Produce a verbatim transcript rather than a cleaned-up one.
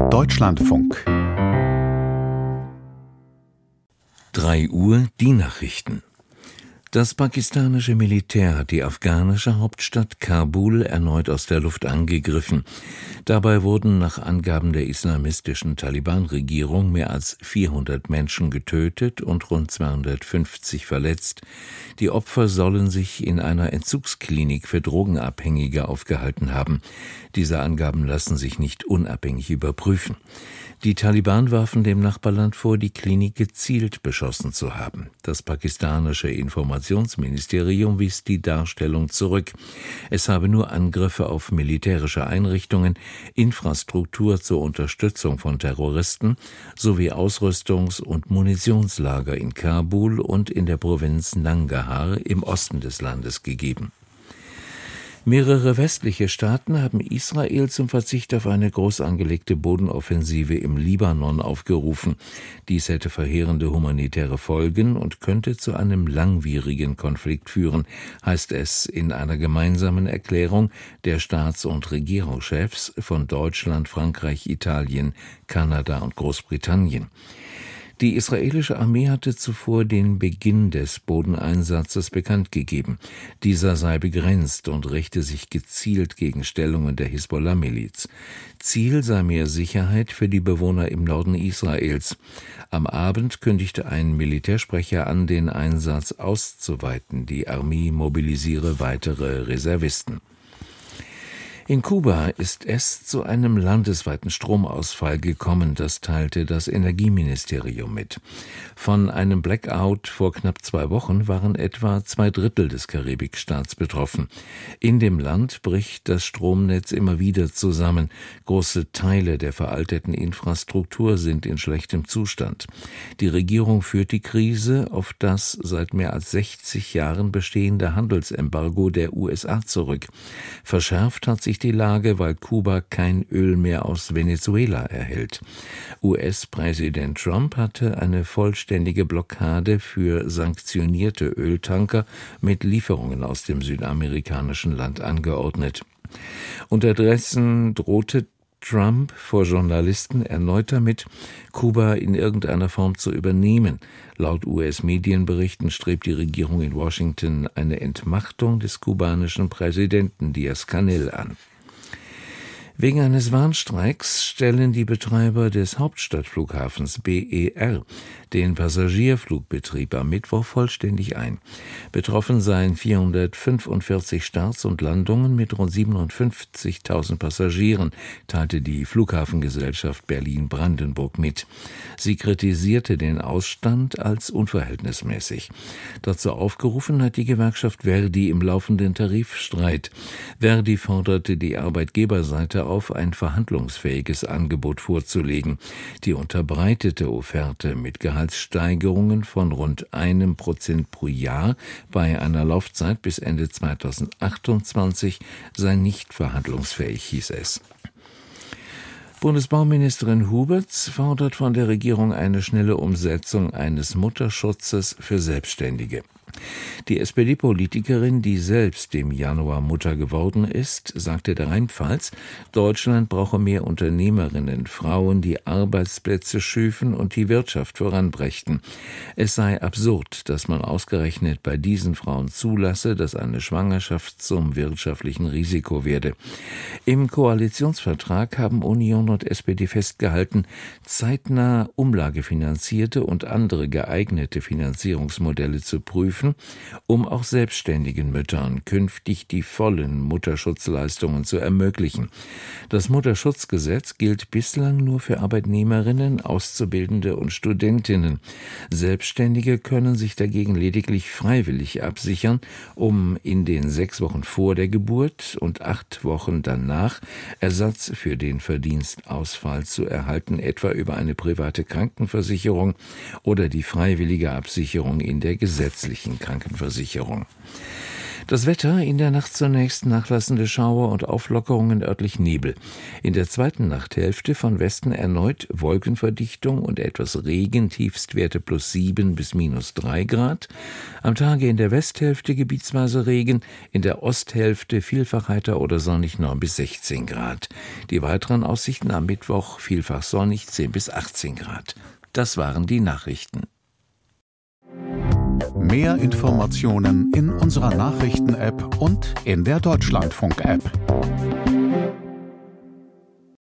Deutschlandfunk. drei Uhr, die Nachrichten. Das pakistanische Militär hat die afghanische Hauptstadt Kabul erneut aus der Luft angegriffen. Dabei wurden nach Angaben der islamistischen Taliban-Regierung mehr als vierhundert Menschen getötet und rund zweihundertfünfzig verletzt. Die Opfer sollen sich in einer Entzugsklinik für Drogenabhängige aufgehalten haben. Diese Angaben lassen sich nicht unabhängig überprüfen. Die Taliban warfen dem Nachbarland vor, die Klinik gezielt beschossen zu haben. Das pakistanische Informationsministerium wies die Darstellung zurück. Es habe nur Angriffe auf militärische Einrichtungen, Infrastruktur zur Unterstützung von Terroristen sowie Ausrüstungs- und Munitionslager in Kabul und in der Provinz Nangarhar im Osten des Landes gegeben. Mehrere westliche Staaten haben Israel zum Verzicht auf eine groß angelegte Bodenoffensive im Libanon aufgerufen. Dies hätte verheerende humanitäre Folgen und könnte zu einem langwierigen Konflikt führen, heißt es in einer gemeinsamen Erklärung der Staats- und Regierungschefs von Deutschland, Frankreich, Italien, Kanada und Großbritannien. Die israelische Armee hatte zuvor den Beginn des Bodeneinsatzes bekannt gegeben. Dieser sei begrenzt und richte sich gezielt gegen Stellungen der Hisbollah-Miliz. Ziel sei mehr Sicherheit für die Bewohner im Norden Israels. Am Abend kündigte ein Militärsprecher an, den Einsatz auszuweiten. Die Armee mobilisiere weitere Reservisten. In Kuba ist es zu einem landesweiten Stromausfall gekommen, das teilte das Energieministerium mit. Von einem Blackout vor knapp zwei Wochen waren etwa zwei Drittel des Karibikstaats betroffen. In dem Land bricht das Stromnetz immer wieder zusammen. Große Teile der veralteten Infrastruktur sind in schlechtem Zustand. Die Regierung führt die Krise auf das seit mehr als sechzig Jahren bestehende Handelsembargo der U S A zurück. Verschärft hat sich die Lage, weil Kuba kein Öl mehr aus Venezuela erhält. U S-Präsident Trump hatte eine vollständige Blockade für sanktionierte Öltanker mit Lieferungen aus dem südamerikanischen Land angeordnet. Unterdessen drohte Trump vor Journalisten erneut damit, Kuba in irgendeiner Form zu übernehmen. Laut U S-Medienberichten strebt die Regierung in Washington eine Entmachtung des kubanischen Präsidenten Díaz-Canel an. Wegen eines Warnstreiks stellen die Betreiber des Hauptstadtflughafens B E R den Passagierflugbetrieb am Mittwoch vollständig ein. Betroffen seien vierhundertfünfundvierzig Starts und Landungen mit rund siebenundfünfzigtausend Passagieren, teilte die Flughafengesellschaft Berlin-Brandenburg mit. Sie kritisierte den Ausstand als unverhältnismäßig. Dazu aufgerufen hat die Gewerkschaft Verdi im laufenden Tarifstreit. Verdi forderte die Arbeitgeberseite auf, ein verhandlungsfähiges Angebot vorzulegen. Die unterbreitete Offerte mit Gehaltssteigerungen von rund einem Prozent pro Jahr bei einer Laufzeit bis Ende zweitausendachtundzwanzig sei nicht verhandlungsfähig, hieß es. Bundesbauministerin Huberts fordert von der Regierung eine schnelle Umsetzung eines Mutterschutzes für Selbstständige. Die S P D-Politikerin, die selbst im Januar Mutter geworden ist, sagte der Rheinpfalz, Deutschland brauche mehr Unternehmerinnen, Frauen, die Arbeitsplätze schüfen und die Wirtschaft voranbrächten. Es sei absurd, dass man ausgerechnet bei diesen Frauen zulasse, dass eine Schwangerschaft zum wirtschaftlichen Risiko werde. Im Koalitionsvertrag haben Union und S P D festgehalten, zeitnah umlagefinanzierte und andere geeignete Finanzierungsmodelle zu prüfen, um auch selbstständigen Müttern künftig die vollen Mutterschutzleistungen zu ermöglichen. Das Mutterschutzgesetz gilt bislang nur für Arbeitnehmerinnen, Auszubildende und Studentinnen. Selbstständige können sich dagegen lediglich freiwillig absichern, um in den sechs Wochen vor der Geburt und acht Wochen danach Ersatz für den Verdienstausfall zu erhalten, etwa über eine private Krankenversicherung oder die freiwillige Absicherung in der gesetzlichen Krankenversicherung. Das Wetter: in der Nacht zunächst nachlassende Schauer und Auflockerungen, örtlich Nebel. In der zweiten Nachthälfte von Westen erneut Wolkenverdichtung und etwas Regen, Tiefstwerte plus sieben bis minus drei Grad. Am Tage in der Westhälfte gebietsweise Regen, in der Osthälfte vielfach heiter oder sonnig neun bis sechzehn Grad. Die weiteren Aussichten: am Mittwoch vielfach sonnig zehn bis achtzehn Grad. Das waren die Nachrichten. Mehr Informationen in unserer Nachrichten-App und in der Deutschlandfunk-App.